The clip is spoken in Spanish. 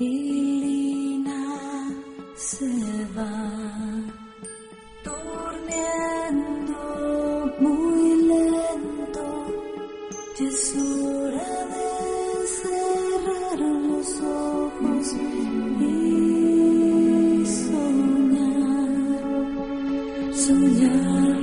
y Lina se va durmiendo muy lento. Ya es hora de cerrar los ojos y soñar, soñar.